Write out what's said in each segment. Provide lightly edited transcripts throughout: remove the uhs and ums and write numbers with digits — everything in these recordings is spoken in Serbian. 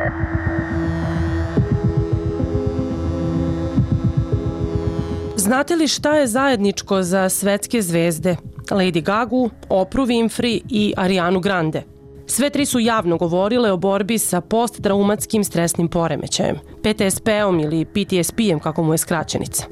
Znate li šta je zajedničko za svetske zvezde Lady Gagu, Oprah Winfrey i Arianu Grande? Sve tri su javno govorile o borbi sa posttraumatskim stresnim poremećajem, PTSP-om ili PTSP-em kako mu je skraćenica.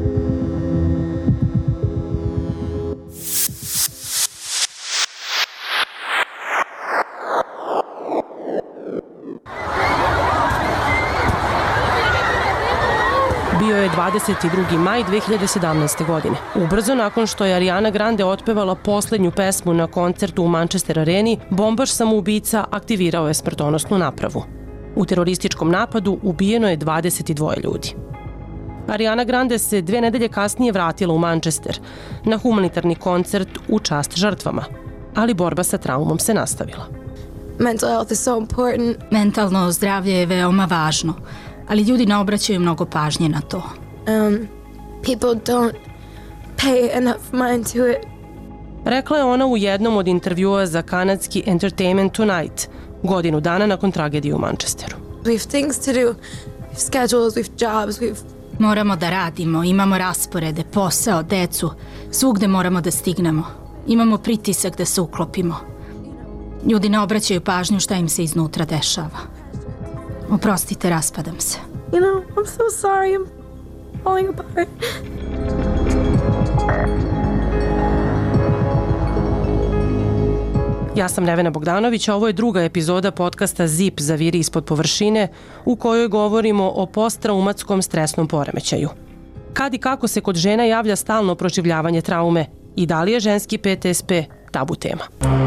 Bio je 22. maj 2017. godine. Ubrzo nakon što je Ariana Grande otpevala poslednju pesmu na koncertu u Manchester Areni, bombaš samoubica aktivirao je smrtonosnu napravu. U terorističkom napadu ubijeno je 22 ljudi. Ariana Grande se 2 nedelje kasnije vratila u Manchester na humanitarni koncert u čast žrtvama, ali borba sa traumom se nastavila. Mental health is so important. Mentalno zdravlje je veoma važno, ali ljudi ne obraćaju mnogo pažnje na to. People don't pay enough mind to it. Rekla je ona u jednom od intervjua za kanadski Entertainment Tonight, godinu dana nakon tragedije u Manchesteru. We have things to do. We have schedules, we have jobs, Moramo da radimo, imamo rasporede, posao, decu. Svugde moramo da stignemo. Imamo pritisak da se uklopimo. Ljudi ne obraćaju pažnju šta im se iznutra dešava. Oprostite, raspadam se. You know, I'm so sorry. I'm falling apart. Ja sam Nevena Bogdanović, a ovo je druga epizoda podcasta ZIP Zaviri ispod površine, u kojoj govorimo o posttraumatskom stresnom poremećaju. Kad i kako se kod žena javlja stalno proživljavanje traume i da li je ženski PTSP tabu tema?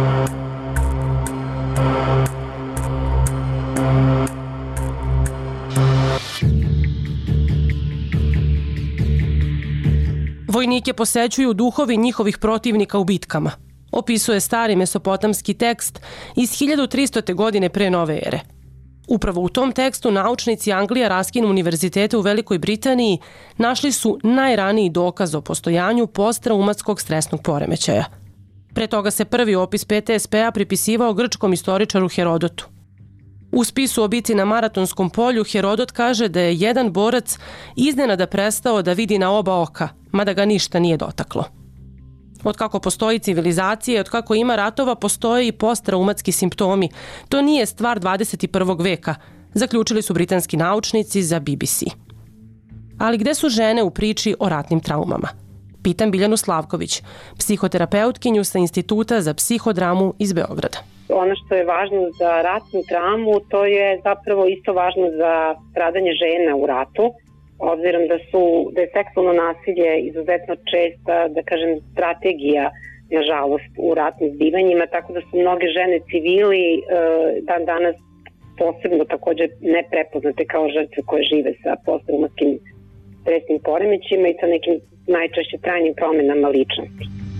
Vojnike posećuju duhovi njihovih protivnika u bitkama. Opisuje stari mesopotamski tekst iz 1300. godine pre nove ere. Upravo u tom tekstu naučnici Anglija Raskin univerziteta u Velikoj Britaniji našli su najraniji dokaz o postojanju posttraumatskog stresnog poremećaja. Pre toga se prvi opis PTSP-a pripisivao grčkom istoričaru Herodotu. U spisu o bici na Maratonskom polju Herodot kaže da je jedan borac iznenada prestao da vidi na oba oka, mada ga ništa nije dotaklo. Od kako postoji civilizacija i od kako ima ratova, postoje i posttraumatski simptomi. To nije stvar 21. veka, zaključili su britanski naučnici za BBC. Ali gde su žene u priči o ratnim traumama? Pitam Biljanu Slavković, psihoterapeutkinju sa Instituta za psihodramu iz Beograda. Ono što je važno za ratnu traumu, to je zapravo isto važno za stradanje žena u ratu, obzirom da je seksualno nasilje izuzetno česta, da kažem, strategija, nažalost, u ratnim zbivanjima, tako da su mnoge žene civili dan danas posebno također ne prepoznate kao žrtve koje žive sa posttraumatskim stresnim poremećima i sa nekim najčešće trajnim promenama ličnosti.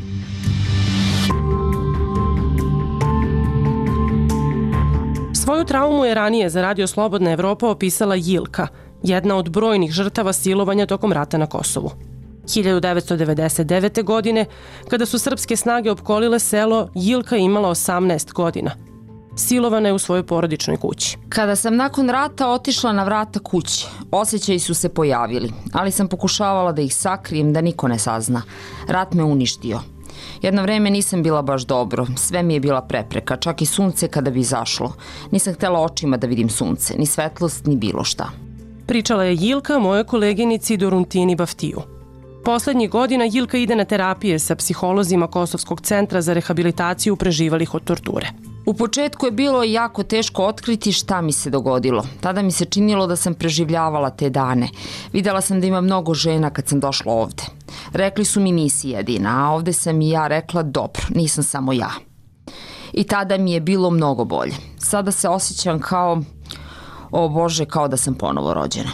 Svoju traumu je ranije za Radio Slobodna Evropa opisala Jilka, jedna od brojnih žrtava silovanja tokom rata na Kosovu. 1999. godine, kada su srpske snage opkolile selo, Jilka je imala 18 godina. Silovana je u svojoj porodičnoj kući. Kada sam nakon rata otišla na vrata kuće, osjećaji su se pojavili, ali sam pokušavala da ih sakrijem, da niko ne sazna. Rat me uništio. Jedno vreme nisam bila baš dobro, sve mi je bila prepreka, čak i sunce kada bi izašlo. Nisam htela očima da vidim sunce, ni svetlost, ni bilo šta. Pričala je Jilka mojoj koleginici Doruntini Baftiju. Poslednjih godina Jilka ide na terapije sa psiholozima Kosovskog centra za rehabilitaciju preživalih od torture. U početku je bilo jako teško otkriti šta mi se dogodilo. Tada mi se činilo da sam preživljavala te dane. Videla sam da ima mnogo žena kad sam došla ovde. Rekli su mi nisi jedina, a ovde sam i ja rekla dobro, nisam samo ja. I tada mi je bilo mnogo bolje. Sada se osjećam kao, o Bože, kao da sam ponovo rođena.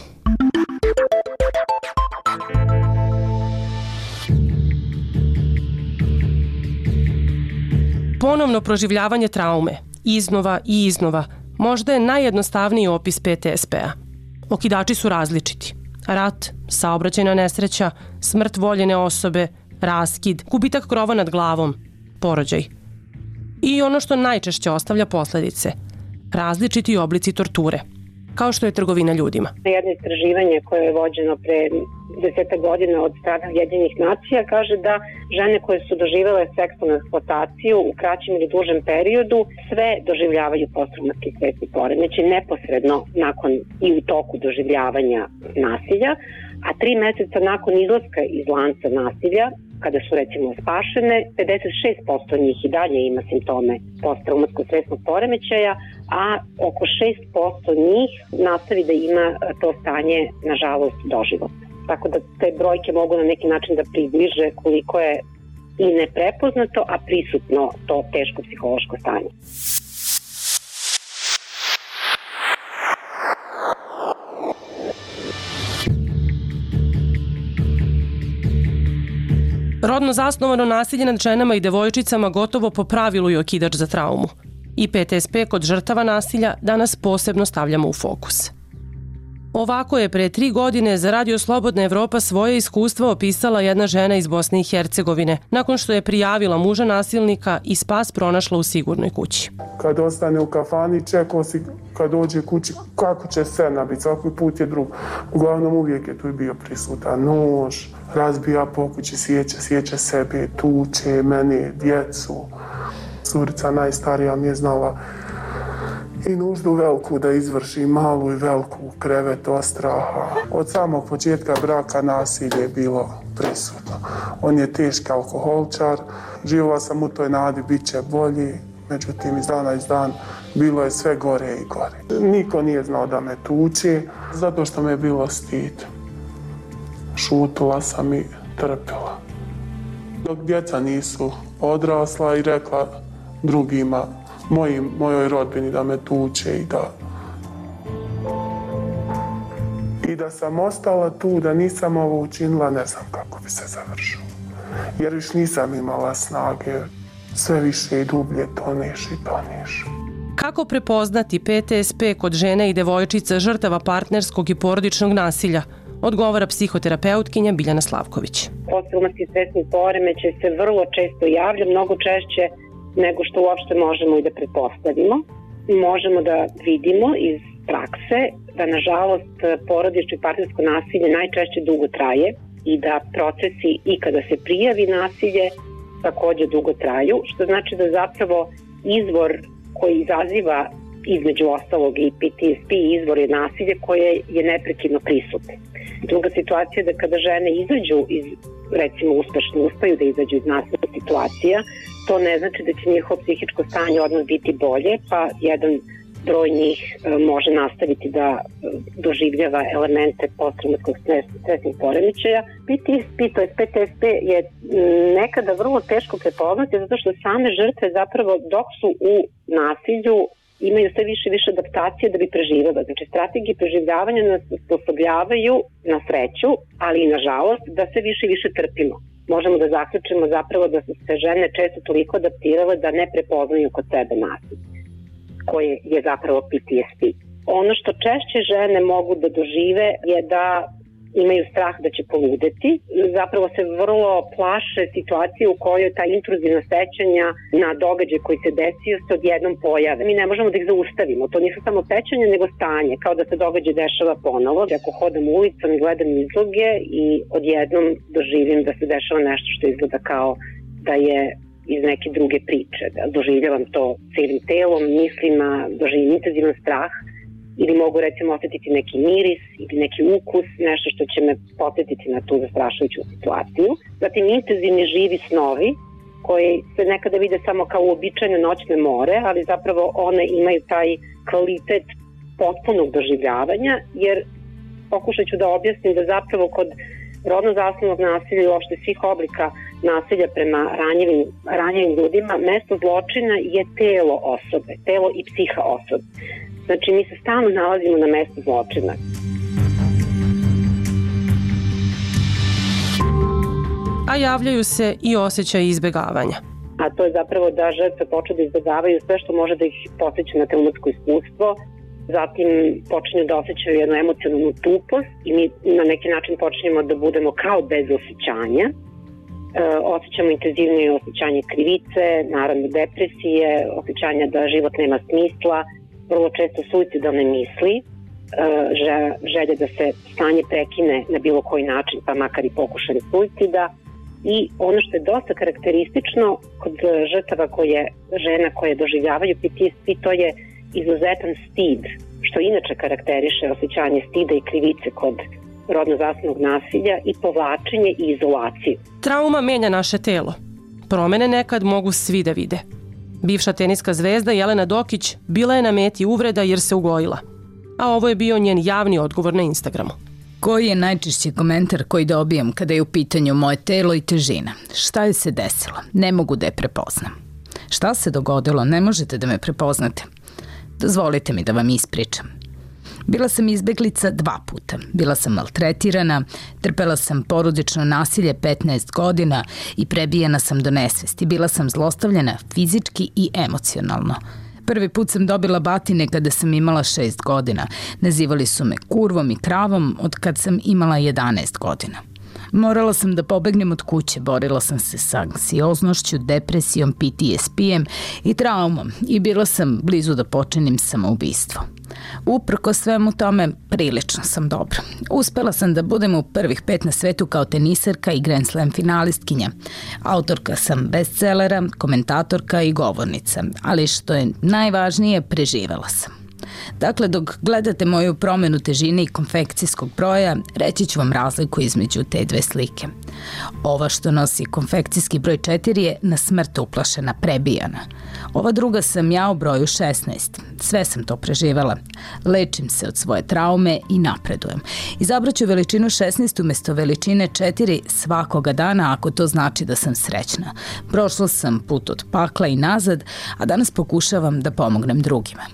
Ponovno proživljavanje traume, iznova i iznova, možda je najjednostavniji opis PTSP-a. Okidači su različiti. Rat, saobraćajna nesreća, smrt voljene osobe, raskid, gubitak krova nad glavom, porođaj. I ono što najčešće ostavlja posledice, različiti oblici torture, kao što je trgovina ljudima. Jedno istraživanje koje je vođeno pre 10 godina od strane Ujedinjenih nacija kaže da žene koje su doživjele seksualnu eksploataciju u kraćem ili dužem periodu sve doživljavaju posttraumatski stresni poremećaj neposredno nakon i u toku doživljavanja nasilja, a 3 meseca nakon izlaska iz lanca nasilja, kada su recimo spašene, 56% njih i dalje ima simptome posttraumatskog stresnog poremećaja, a oko 6% njih nastavi da ima to stanje, nažalost, doživotno. Tako da te brojke mogu na neki način da približe koliko je i neprepoznato, a prisutno to teško psihološko stanje. Rodno zasnovano nasilje nad ženama i devojčicama gotovo po pravilu je okidač za traumu. I PTSP kod žrtava nasilja danas posebno stavljamo u fokus. Ovako je pre 3 godine za Radio Slobodna Evropa svoje iskustva opisala jedna žena iz Bosne i Hercegovine, nakon što je prijavila muža nasilnika i spas pronašla u sigurnoj kući. Kad ostane u kafani, čekao si kad dođe kući kako će scena biti, svaki put je drug. Uglavnom uvijek je tu bio prisutan nož, razbija po kući, sjeća sebe, tuče mene, djecu. Curica najstarija mi je znala i nuždu veliku da izvrši, malu i veliku, krevet od straha. Od samog početka braka nasilje je bilo prisutno. On je teški alkoholčar, živjela sam u toj nadi, bit će bolji, međutim iz dana iz dan bilo je sve gore i gore. Niko nije znao da me tuče, zato što me je bilo stid. Šutila sam i trpila. Dok djeca nisu odrasla i rekla drugima, mojoj rodbini da me tuče i da sam ostala tu, da nisam ovo učinila, ne znam kako bi se završilo. Jer još nisam imala snage, sve više i dublje toneš. Kako prepoznati PTSP kod žene i devojčica žrtava partnerskog i porodičnog nasilja? Odgovara psihoterapeutkinja Biljana Slavković. Posttraumatski stresni poremećaj se vrlo često javlja, mnogo češće nego što uopšte možemo i da pretpostavimo. Možemo da vidimo iz prakse da, nažalost, porodično i partnersko nasilje najčešće dugo traje i da procesi i kada se prijavi nasilje takođe dugo traju, što znači da zapravo izvor koji izaziva između ostalog i PTSP izvor je nasilje koje je neprekidno prisutno. Druga situacija je da kada žene izađu iz, recimo uspešno uspeju da izađu iz nasilnih situacija, to ne znači da će njihovo psihičko stanje odmah biti bolje, pa jedan broj njih može nastaviti da doživljava elemente posttraumatskog stresnih poremećaja. PTSP je nekada vrlo teško prepoznati zato što same žrtve zapravo dok su u nasilju imaju sve više i više adaptacije da bi preživjela. Znači, strategije preživljavanja nas osposobljavaju na sreću, ali i na žalost da sve više i više trpimo. Možemo da zaključimo zapravo da su se žene često toliko adaptirale da ne prepoznaju kod sebe nasilje, koje je zapravo PTSP. Ono što češće žene mogu da dožive je da imaju strah da će poludeti. Zapravo se vrlo plaše situacije u kojoj ta intruzivna sećanja na događaj koji se desio se odjednom pojave. Mi ne možemo da ih zaustavimo. To nisu samo sećanja, nego stanje, kao da se događaj dešava ponovo. Ako hodam ulicom i gledam izloge i odjednom doživim da se dešava nešto što izgleda kao da je iz neke druge priče. Da doživljavam to cijelim telom, mislima, doživim intenzivan strah, ili mogu recimo osjetiti neki miris ili neki ukus, nešto što će me podsjetiti na tu zastrašujuću situaciju. Zatim intenzivni živi snovi koji se nekada vide samo kao uobičajene noćne more, ali zapravo one imaju taj kvalitet potpunog doživljavanja, jer pokušat ću da objasnim da zapravo kod rodno zasnovanog nasilja i uopšte svih oblika nasilja prema ranjivim ljudima, mesto zločina je telo osobe, telo i psiha osobe. Znači, mi se stalno nalazimo na mestu zločina. A javljaju se i osjećaji izbegavanja. A to je zapravo da žrtve počnu da izbegavaju sve što može da ih podsjeća na traumatsko iskustvo, zatim počinju da osjećaju jednu emocionalnu tupost i mi na neki način počinjemo da budemo kao bez osjećanja. Osjećamo intenzivnije osjećanje krivice, naravno depresije, osjećanja da život nema smisla, vrlo često suicidalne misli, želje da se stanje prekine na bilo koji način, pa makar i pokušaj suicida. I ono što je dosta karakteristično kod žrtava žena koje doživljavaju PTSD, to je izuzetan stid, što inače karakteriše osjećanje stida i krivice kod rodno zasnovanog nasilja i povlačenje i izolaciju. Trauma menja naše telo. Promene nekad mogu svi da vide. Bivša teniska zvezda Jelena Dokić bila je na meti uvreda jer se ugojila. A ovo je bio njen javni odgovor na Instagramu. Koji je najčešći komentar koji dobijam kada je u pitanju moje telo i težina? Šta je se desilo? Ne mogu da je prepoznam. Šta se dogodilo? Ne možete da me prepoznate. Dozvolite mi da vam ispričam. Bila sam izbeglica 2 puta. Bila sam maltretirana, trpela sam porodično nasilje 15 godina i prebijena sam do nesvesti. Bila sam zlostavljena fizički i emocionalno. Prvi put sam dobila batine kada sam imala 6 godina. Nazivali su me kurvom i kravom od kad sam imala 11 godina. Morala sam da pobegnem od kuće, borila sam se sa anksioznošću, depresijom, PTSP-em i traumom i bila sam blizu da počinim samoubistvo. Uprko svemu tome, prilično sam dobra. Uspela sam da budem u prvih 5 na svetu kao tenisarka i Grand Slam finalistkinja. Autorka sam bestsellera, komentatorka i govornica, ali što je najvažnije, preživela sam. Dakle, dok gledate moju promenu težine i konfekcijskog broja, reći ću vam razliku između te 2 slike. Ova što nosi konfekcijski broj 4 je na smrt uplašena, prebijana. Ova druga sam ja u broju 16. Sve sam to preživela. Lečim se od svoje traume i napredujem. Izabraću veličinu 16 umjesto veličine 4 svakoga dana ako to znači da sam srećna. Prošla sam put od pakla i nazad, a danas pokušavam da pomognem drugima.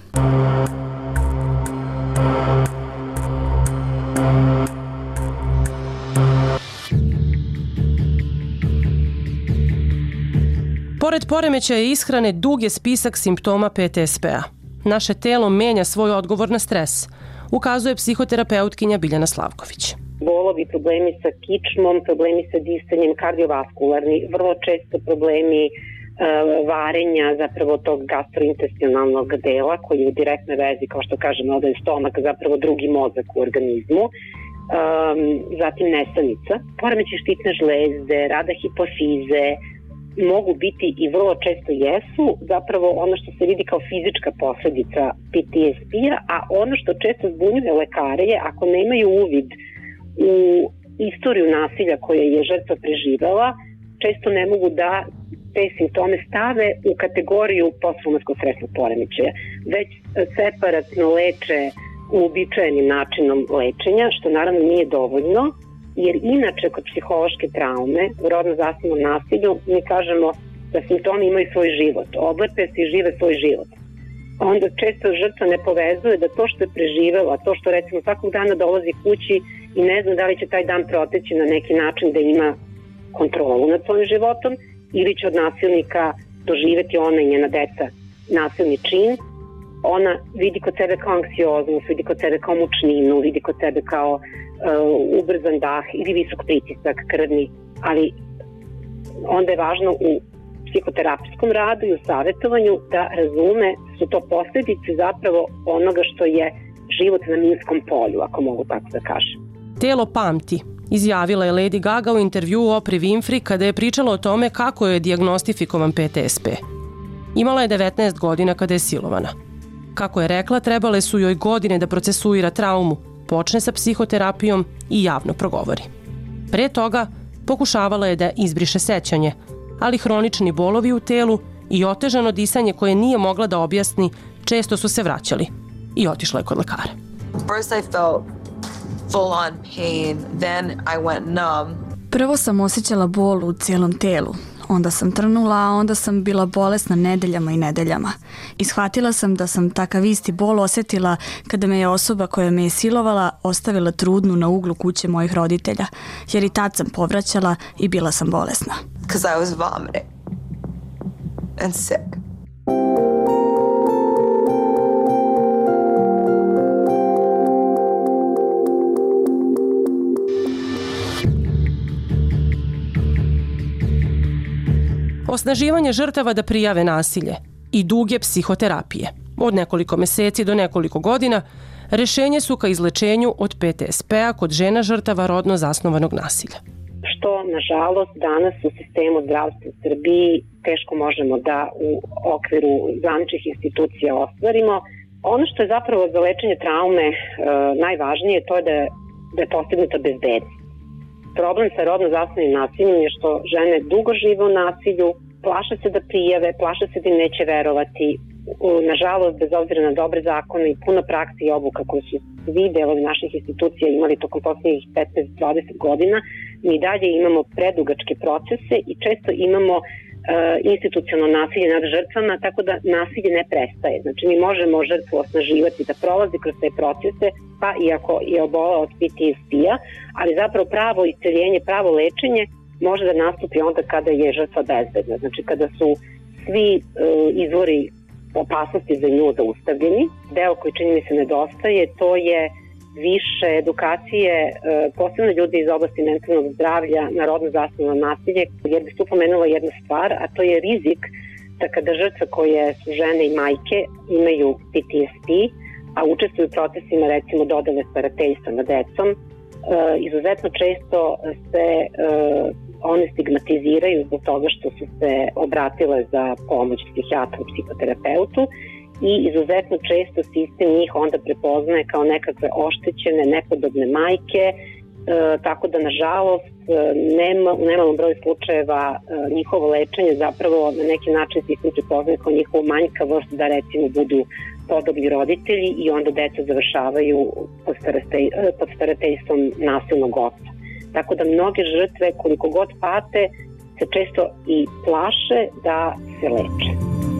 Pored poremećaja ishrane, dug je spisak simptoma PTSP-a. Naše telo menja svoj odgovor na stres, ukazuje psihoterapeutkinja Biljana Slavković. Bolovi, problemi sa kičmom, problemi sa disanjem, kardiovaskularni, vrlo često problemi varenja zapravo tog gastrointestinalnog dela koji je u direktnoj vezi, kao što kažemo, ovdje je stomak zapravo drugi mozak u organizmu. Zatim nesanica, poremećaj štitne žlezde, rada hipofize, mogu biti i vrlo često jesu zapravo ono što se vidi kao fizička posledica PTSD-a, a ono što često zbunjuje lekare je ako nemaju uvid u istoriju nasilja koje je žrtva preživela, često ne mogu da te simptome stave u kategoriju posttraumatskog stresnog poremećaja, već separatno leče uobičajenim načinom lečenja, što naravno nije dovoljno, jer inače kod psihološke traume u rodno zasnovanom nasilju mi kažemo da simptomi imaju svoj život, oblepe se i žive svoj život. Onda često žrtva ne povezuje da to što je preživela, to što recimo svakog dana dolazi kući i ne zna da li će taj dan proteći na neki način da ima kontrolu nad svojim životom ili će od nasilnika doživeti ona i njena deca nasilni čin, ona vidi kod sebe kao anksioznost, vidi kod sebe kao mučninu, vidi kod sebe kao ubrzan dah ili visok pritisak krvni, ali onda je važno u psihoterapijskom radu i u savjetovanju da razume su to posljedice zapravo onoga što je život na minskom polju, ako mogu tako da kažem. Telo pamti, izjavila je Lady Gaga u intervjuu Oprah Winfrey kada je pričala o tome kako je dijagnostifikovan PTSP. Imala je 19 godina kada je silovana. Kako je rekla, trebale su joj godine da procesuira traumu, počne sa psihoterapijom i javno progovori. Pre toga pokušavala je da izbriše sećanje, ali hronični bolovi u telu i otežano disanje koje nije mogla da objasni često su se vraćali i otišla je kod lekara. First I felt full on pain, then I went numb. Prvo sam osjećala bol u cijelom telu. Onda sam trnula, a onda sam bila bolesna nedeljama i nedeljama. I shvatila sam da sam takav isti bol osjetila kada me je osoba koja me je silovala ostavila trudnu na uglu kuće mojih roditelja, jer i tad sam povraćala i bila sam bolesna. Because I was vomiting and sick. Osnaživanje žrtava da prijave nasilje i duge psihoterapije. Od nekoliko meseci do nekoliko godina rešenje su ka izlečenju od PTSP-a kod žena žrtava rodno zasnovanog nasilja. Što, nažalost, danas u sistemu zdravstva u Srbiji teško možemo da u okviru zvaničnih institucija ostvarimo. Ono što je zapravo za lečenje traume najvažnije, to je da je postignuta bezbednost. Problem sa rodno zasnovanim nasiljem je što žene dugo žive u nasilju, plaše se da prijave, plaše se da im neće verovati. Nažalost, bez obzira na dobre zakone i puno prakse i obuka koje su svi delovi naših institucija imali tokom poslednjih 15-20 godina, mi dalje imamo predugačke procese i često imamo institucionalno nasilje nad žrtvama, tako da nasilje ne prestaje. Znači, mi možemo žrtvu osnaživati da prolazi kroz te procese, pa i ako je obola od PTSP-a, ali zapravo pravo isceljenje, pravo lečenje može da nastupi onda kada je žrtva bezbedna. Znači, kada su svi izvori opasnosti za nju zaustavljeni. Deo koji čini mi se nedostaje, to je više edukacije, posebno ljudi iz oblasti mentalnog zdravlja na rodno zasnovano nasilje, jer bi tu pomenula jednu stvar, a to je rizik da kada žrtve koje su žene i majke imaju PTSP, a učestvuju u procesima recimo dodele starateljstva nad decom, izuzetno često se one stigmatiziraju zbog toga što su se obratile za pomoć psihijatru, psihoterapeutu i izuzetno često sistem njih onda prepoznaje kao nekakve oštećene, nepodobne majke, tako da nažalost u nemalom broju slučajeva njihovo lečenje zapravo na neki način sistem prepoznaje kao njihovu manjkavost da recimo budu podobni roditelji i onda deca završavaju pod starateljstvom nasilnog oca. Tako da mnoge žrtve, koliko god pate, se često i plaše da se leče.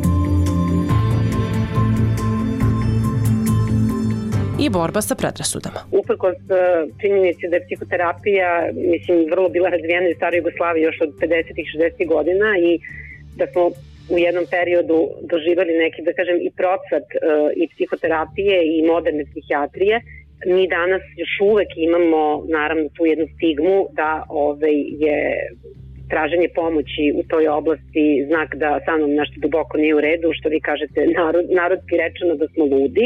I borba sa predrasudama. Uprkos činjenici da je psihoterapija, vrlo bila razvijena u staroj Jugoslaviji još od 50-ih, 60-ih godina i da smo u jednom periodu doživali neki, da kažem, i procvat i psihoterapije i moderne psihijatrije, mi danas još uvek imamo naravno tu jednu stigmu da je traženje pomoći u toj oblasti znak da sa mnom nešto duboko nije u redu, što vi kažete narodski rečeno da smo ludi.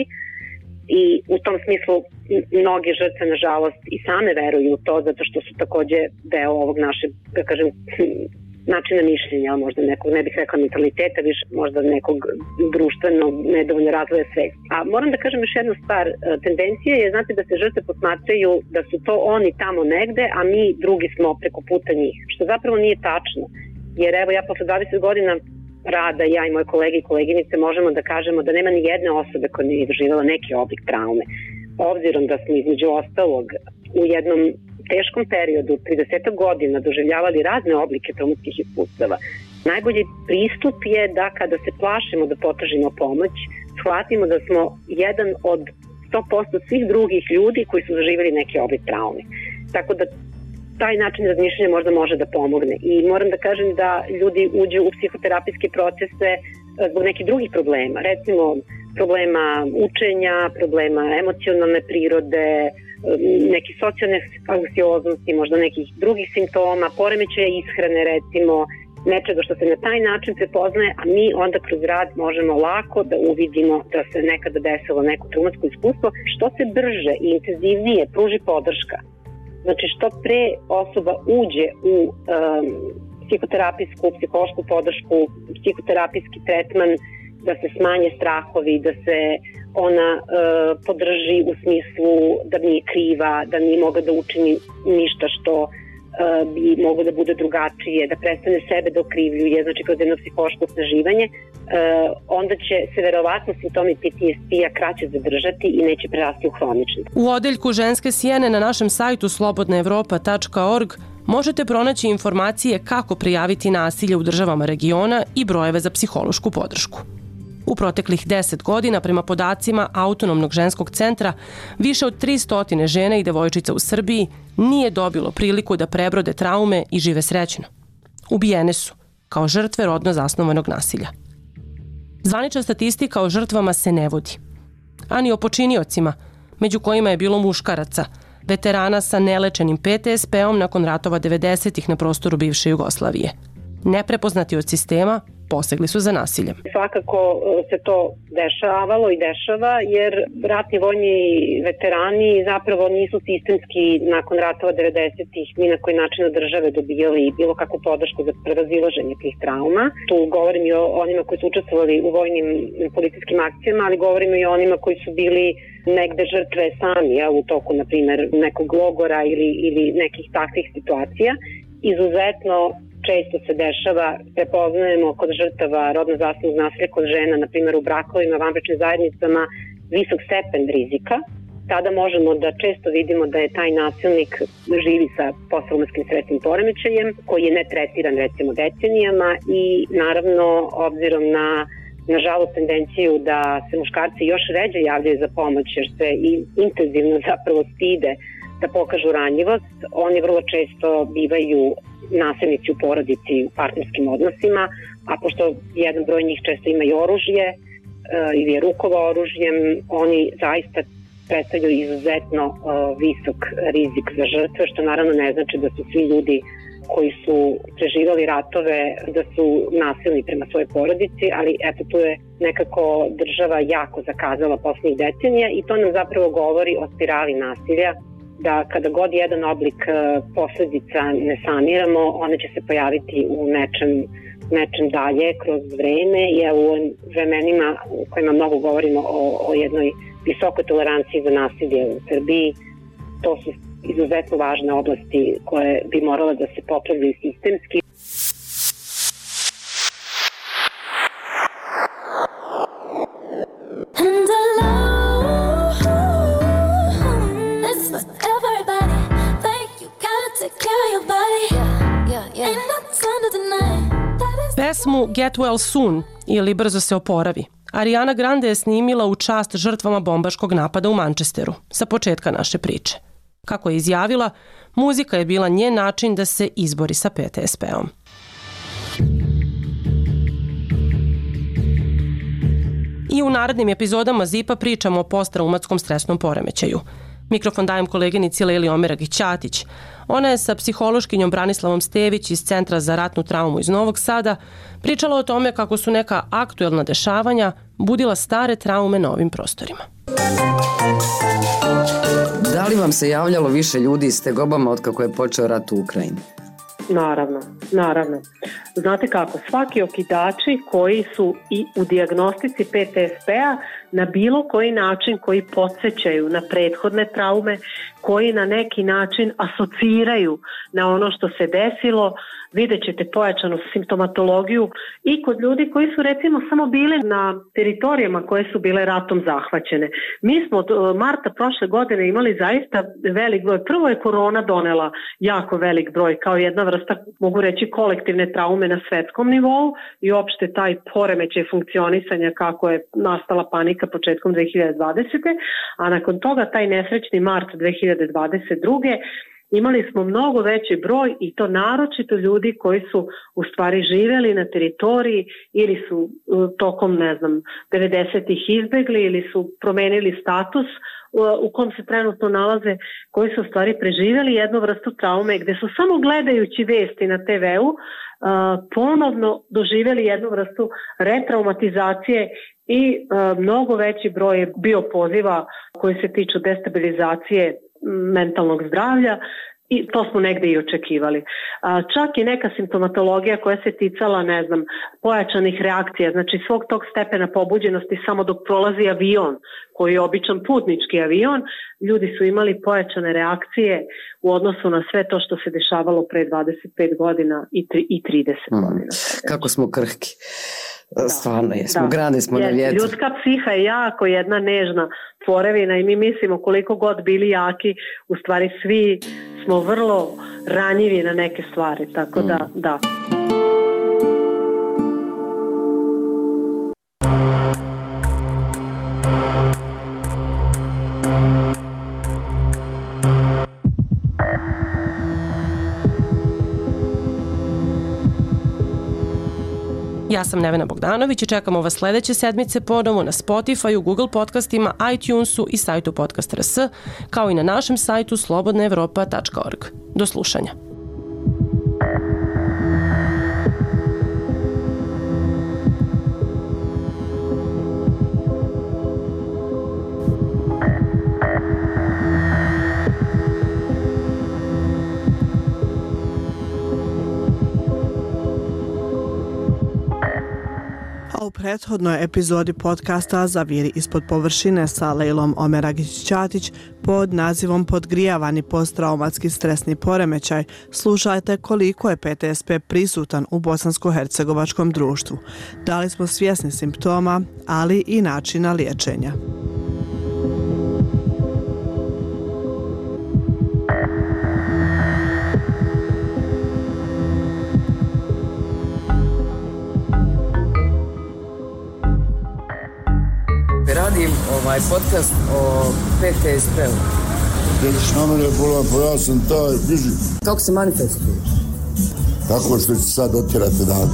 I u tom smislu mnoge žrtve nažalost i same veruju u to zato što su takođe deo ovog našeg, da kažem, načina mišljenja, možda nekog, ne bih rekla mentaliteta, više možda nekog društvenog nedovoljno razvoja svesti. A moram da kažem još jednu stvar, tendencija je, znate, da se žrtve posmatraju da su to oni tamo negde, a mi drugi smo preko puta njih, što zapravo nije tačno. Jer evo ja posle 20 godina rada, ja i moje kolege i koleginice možemo da kažemo da nema ni jedne osobe koja nije doživjela neki oblik traume. Obzirom da smo između ostalog u jednom teškom periodu 30 godina doživljavali razne oblike traumatskih iskustava, najbolji pristup je da kada se plašimo da potražimo pomoć, shvatimo da smo jedan od 100% svih drugih ljudi koji su doživjeli neki oblik traume. Tako da taj način razmišljanja možda može da pomogne. I moram da kažem da ljudi uđu u psihoterapijske procese zbog nekih drugih problema. Recimo, problema učenja, problema emocionalne prirode, neke socijalne anksioznosti, možda nekih drugih simptoma, poremećaja ishrane, recimo, nečega što se na taj način prepoznaje, a mi onda kroz rad možemo lako da uvidimo da se nekada desilo neko traumatsko iskustvo. Što se brže i intenzivnije pruži podrška, znači što pre osoba uđe u psihoterapijsku, psihološku podršku, psihoterapijski tretman, da se smanje strahovi, da se ona podrži u smislu da nije kriva, da nije mogla da učini ništa što bi moglo da bude drugačije, da prestane sebe da okrivljuje, znači kroz jedno psihološko osnaživanje, onda će se verovatno simptomi PTSP-a kraće zadržati i neće prerasti u hronični. U odeljku Ženske sjene na našem sajtu slobodnaevropa.org možete pronaći informacije kako prijaviti nasilje u državama regiona i brojeve za psihološku podršku. U proteklih 10 godina, prema podacima Autonomnog ženskog centra, više od 300 žena i devojčica u Srbiji nije dobilo priliku da prebrode traume i žive srećno. Ubijene su, kao žrtve rodno zasnovanog nasilja. Zvanična statistika o žrtvama se ne vodi, a ni o počiniocima, među kojima je bilo muškaraca, veterana sa nelečenim PTSP-om nakon ratova 90-ih na prostoru bivše Jugoslavije. Neprepoznati od sistema, posegli su za nasiljem. Svakako se to dešavalo i dešava jer ratni vojni veterani zapravo nisu sistemski nakon ratova 90-ih ni na koji način od države dobijali bilo kakvu podršku za prevazilaženje tih trauma. Tu govorim i o onima koji su učestvovali u vojnim policijskim akcijama, ali govorim i o onima koji su bili negde žrtve sami u toku, na primjer, nekog logora ili nekih takvih situacija. Izuzetno često se dešava, prepoznajemo kod žrtava rodno zasnovnog nasilja kod žena, na primjer u brakovima, vanbračnim zajednicama, visok stepen rizika. Tada možemo da često vidimo da je taj nasilnik živi sa posttraumatskim stresnim poremećajem, koji je ne tretiran recimo decenijama i naravno obzirom na nažalost tendenciju da se muškarci još ređe javljaju za pomoć jer se i intenzivno zapravo stide da pokažu ranjivost, oni vrlo često bivaju nasilnici u porodici u partnerskim odnosima, a pošto jedan broj njih često ima i oružje ili je rukovao oružjem, oni zaista predstavljaju izuzetno visok rizik za žrtve, što naravno ne znači da su svi ljudi koji su preživali ratove da su nasilni prema svojoj porodici, ali eto tu je nekako država jako zakazala poslednjih decenija i to nam zapravo govori o spirali nasilja, da kada god jedan oblik posledica ne saniramo, one će se pojaviti u nečem dalje kroz vreme i u vremenima u kojima mnogo govorimo o jednoj visokoj toleranciji za nasilje u Srbiji, to su izuzetno važne oblasti koje bi morale da se popravljaju sistemski. Pesmu Get Well Soon ili Brzo se oporavi Ariana Grande je snimila u čast žrtvama bombaškog napada u Manchesteru sa početka naše priče. Kako je izjavila, muzika je bila njen način da se izbori sa PTSP-om. I u narednim epizodama ZIP-a pričamo o posttraumatskom stresnom poremećaju. Mikrofon dajem koleginici Leli Omeragić-Ćatić. Ona je sa psihološkinjom Branislavom Stević iz Centra za ratnu traumu iz Novog Sada pričala o tome kako su neka aktuelna dešavanja budila stare traume na ovim prostorima. Da li vam se javljalo više ljudi s tegobama od kako je počeo rat u Ukrajini? Naravno. Znate kako, svaki okidači koji su i u dijagnostici PTSP-a na bilo koji način koji podsjećaju na prethodne traume, koji na neki način asociraju na ono što se desilo, vidjet ćete pojačanu simptomatologiju i kod ljudi koji su recimo samo bili na teritorijama koje su bile ratom zahvaćene. Mi smo od marta prošle godine imali zaista velik broj. Prvo je korona donela jako velik broj kao jedna vrsta, mogu reći, kolektivne traume na svetskom nivou i opšte taj poremećaj funkcionisanja kako je nastala panika početkom 2020. A nakon toga taj nesrećni mart 2022. Imali smo mnogo veći broj i to naročito ljudi koji su u stvari živjeli na teritoriji ili su tokom, 90-ih izbegli ili su promenili status u kom se trenutno nalaze, koji su u stvari preživjeli jednu vrstu traume gde su samo gledajući vesti na TV-u ponovno doživjeli jednu vrstu retraumatizacije i mnogo veći broj je bio poziva koji se tiču destabilizacije mentalnog zdravlja i to smo negde i očekivali. Čak i neka simptomatologija koja se ticala, pojačanih reakcija, znači svog tog stepena pobuđenosti samo dok prolazi avion, koji je običan putnički avion, ljudi su imali pojačane reakcije u odnosu na sve to što se dešavalo pre 25 godina i 30 godina. Kako smo krhki. Stvarno jesmo, grani smo na vjetru. Ljudska psiha je jako jedna nežna tvorevina i mi mislimo koliko god bili jaki, u stvari svi smo vrlo ranjivi na neke stvari, tako da. Ja sam Nevena Bogdanović i čekamo vas sledeće sedmice ponovo na Spotify, Google podcastima, iTunesu i sajtu Podcast.rs, kao i na našem sajtu slobodnaevropa.org. Do slušanja. prethodnoj epizodi podcasta Zaviri ispod površine sa Lejlom Omeragić-Ćatić pod nazivom Podgrijavani posttraumatski stresni poremećaj slušajte koliko je PTSP prisutan u bosansko-hercegovačkom društvu. Da li smo svjesni simptoma, ali i načina liječenja. Radim podcast o PTSP-u. Jediš na mene bolan, ja sam taj, biži. Kako se manifestuje? Tako što ću sad otjerati dan.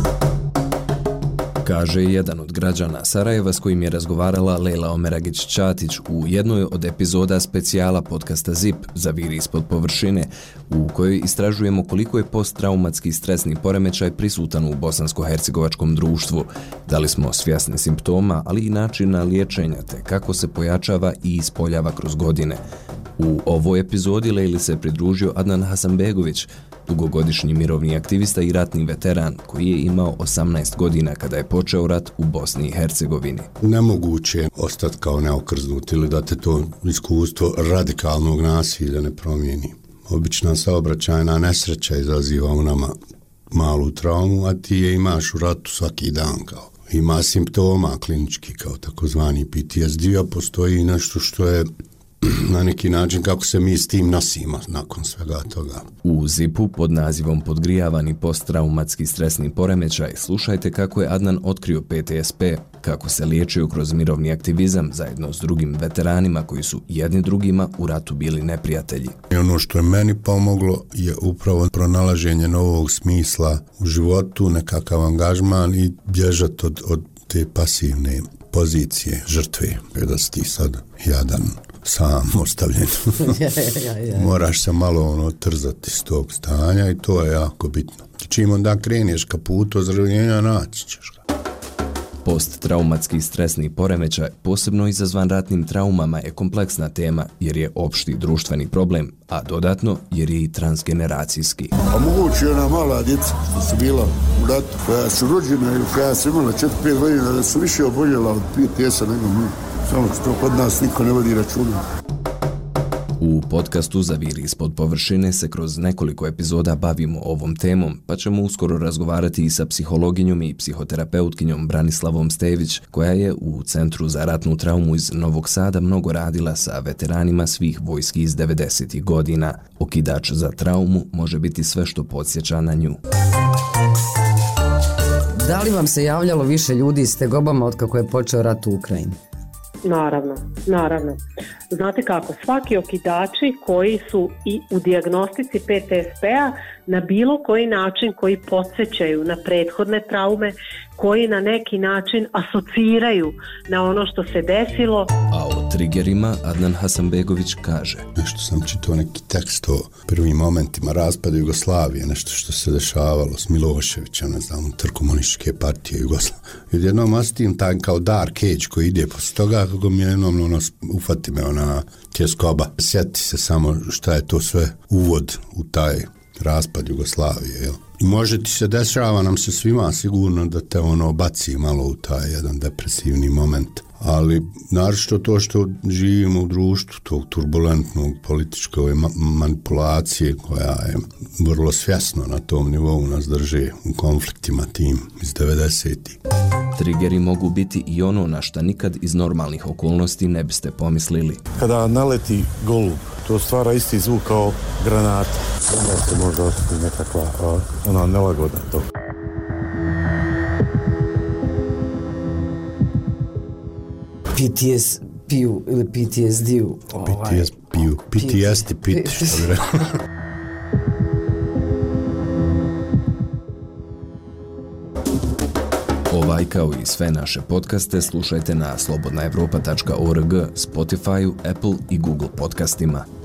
Kaže jedan od građana Sarajeva s kojim je razgovarala Lejla Omeragić-Ćatić u jednoj od epizoda specijala podcasta ZIP Zaviri ispod površine, u kojoj istražujemo koliko je posttraumatski stresni poremećaj prisutan u bosansko-hercegovačkom društvu, da li smo svjesni simptoma, ali i načina liječenja te kako se pojačava i ispoljava kroz godine. U ovoj epizodi Lejli se pridružio Adnan Hasanbegović, dugogodišnji mirovni aktivista i ratni veteran koji je imao 18 godina kada je počeo rat u Bosni i Hercegovini. Nemoguće je ostati kao neokrznut ili da te to iskustvo radikalnog nasilja ne promijeni. Obična saobraćajna nesreća izaziva u nama malu traumu, a ti je imaš u ratu svaki dan kao. Ima simptoma klinički kao takozvani PTSD, a postoji nešto što je na neki način kako se mi s tim nosimo nakon svega toga. U ZIP-u pod nazivom Podgrijavani posttraumatski stresni poremećaj slušajte kako je Adnan otkrio PTSP, kako se liječio kroz mirovni aktivizam zajedno s drugim veteranima koji su jedni drugima u ratu bili neprijatelji. I ono što je meni pomoglo je upravo pronalaženje novog smisla u životu, nekakav angažman i bježati od te pasivne pozicije žrtve. Da si ti sad jadan, sam ostavljen. Moraš se malo trzati s tog stanja i to je jako bitno. Čim onda kreneš ka putu ozdravljenja, naći ćeš ga. Posttraumatski stresni poremećaj, posebno izazvan ratnim traumama, je kompleksna tema jer je opšti društveni problem, a dodatno jer je i transgeneracijski. A moguće je ona mala djeca što su bila u ratu, koja su rođena ili koja su imala 4-5 godina, da su više oboljela od PTS-a nego mi. Samo što kod nas niko ne vodi računa. U podcastu Zaviri ispod površine se kroz nekoliko epizoda bavimo ovom temom, pa ćemo uskoro razgovarati i sa psihologinjom i psihoterapeutkinjom Branislavom Stević, koja je u Centru za ratnu traumu iz Novog Sada mnogo radila sa veteranima svih vojski iz 90-ih godina. Okidač za traumu može biti sve što podsjeća na nju. Da li vam se javljalo više ljudi s tegobama od kako je počeo rat u Ukrajini? Naravno. Znate kako, svaki okidači koji su i u dijagnostici PTSP-a na bilo koji način koji podsjećaju na prethodne traume, koji na neki način asociraju na ono što se desilo. A o triggerima Adnan Hasanbegović kaže: nešto sam čitao neki tekst o prvim momentima raspada Jugoslavije, nešto što se dešavalo s Miloševićem, ne znam, komunističke partije Jugoslavije. Jednom osjetim taj kao dark age koji ide posle toga, kako mi jednom ufati me ona tjeskoba. Sjeti se samo šta je to sve uvod u taj raspad Jugoslavije, jel? I može ti se dešava nam se svima sigurno da te baci malo u taj jedan depresivni moment. Ali naročito to što živimo u društvu tog turbulentnog političke manipulacije koja je vrlo svjesno na tom nivou nas drže u konfliktima tim iz 90-ih. Triggeri mogu biti i ono na šta nikad iz normalnih okolnosti ne biste pomislili. Kada naleti golub, to stvara isti zvuk kao granata. Onda se može osjetiti nekakva nelagodna to. PTSP-u ili PTSD-u. PTSD, što bi rekao. Ovaj kao i sve naše podcaste slušajte na slobodnaevropa.org, Spotify, Apple i Google podcastima.